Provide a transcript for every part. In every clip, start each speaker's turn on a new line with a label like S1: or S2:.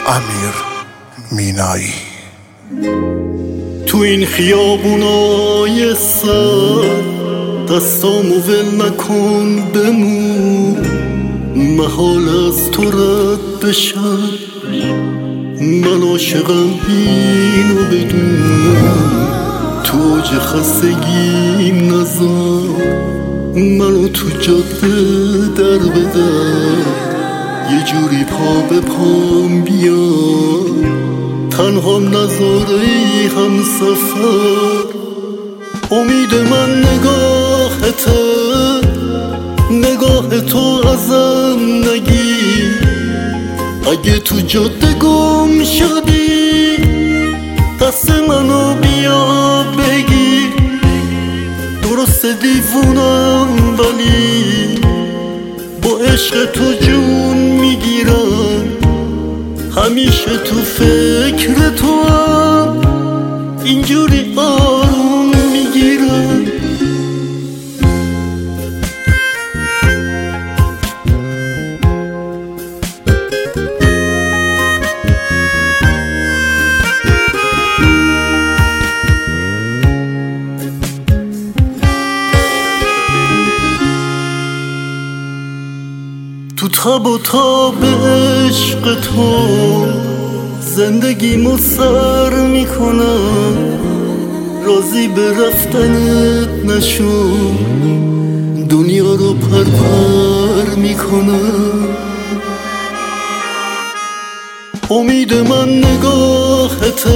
S1: امیر مینایی.
S2: تو این خیابونای سر دستامو ول نکن بمون، محال از تو رد بشم، من عاشقم اینو بدون. تو اوج خستگیم نذار منو تو جاده در بدر، یه جوری پا به پام بیار، تنهام نذاره ای هم سفر. امید من نگاهته، نگاه تو ازم نگیر، اگه تو جاده گم شدی دست منو بیا بگیر. درست دیوونم ولی با عشق تو جون میگیرم، همیشه تو فکر تو هم اینجوری آروم میگیرم. تو تب و تاب عشق تو زندگیمو سر میکنم، راضی به رفتنت نشو دنیا رو پرپر میکنم. امید من نگاهته،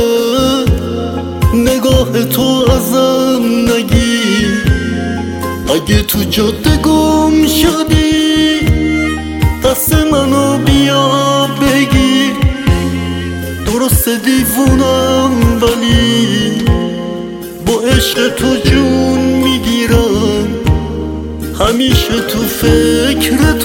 S2: نگاه تو ازم نگیر، اگه تو جاده گم شدی دست منو بیا بگیر. درست دیوونم ولی با عشق تو جون میگیرم، همیشه تو فکر